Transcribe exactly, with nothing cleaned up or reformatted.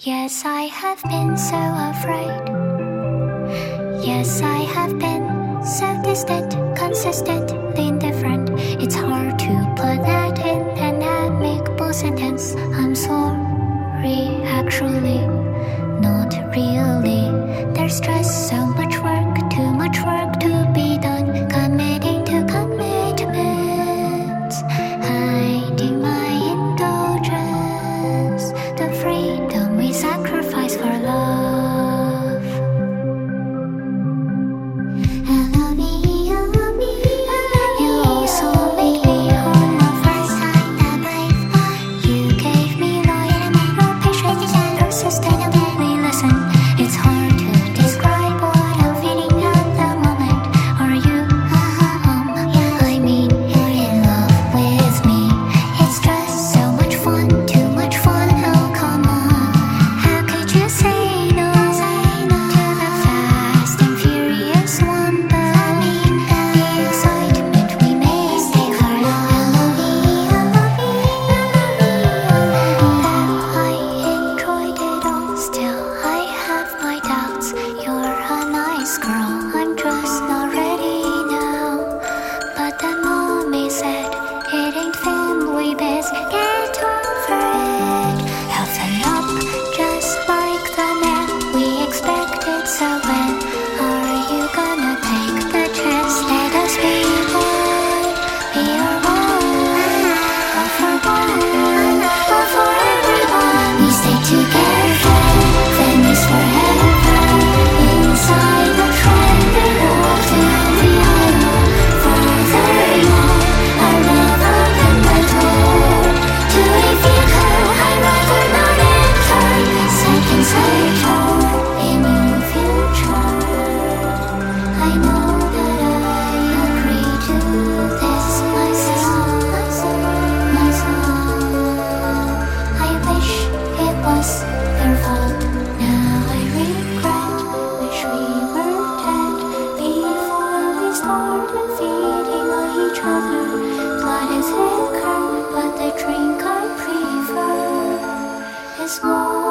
Yes, I have been so afraid. Yes, I have been so distant, consistently indifferent. It's hard to put that in an amicable sentence. I'm sorry, actually, not really. There's just so much work, too much work to be done. Committing to commitments, hiding my indulgence, the freedom we sacrifice for love. I love me, I love me, I love you. Also made me whole the first time that I you gave me loyal and more patience and sustainably listen. It's hard to describe what I'm feeling at the moment. Are you? Um, I mean, you're in love with me. It's just so much fun, too much fun. Oh, come on. How could you say no to the fast and furious one? But I mean, the excitement we made for love. I love me, I love me, I love me. I enjoyed it all. Still, I have my doubts. You're a nice girl. I'm just not ready now. But then mommy said it ain't family biz. Get over it. Healthen up, just like the man we expected. So when are you gonna take the chance? Let us be one, be our one, all for one, all for everyone. We stay together, then it's forever. Inside the triangle, till the island, furthermore, our love open the door to a future I'd rather not enter. Seconds later, a new future. I know that I agree to this myself, myself. I wish it was their fault. Now I regret, wish we were dead before we started feeding on each other. Blood is thicker, but the drink I prefer is more.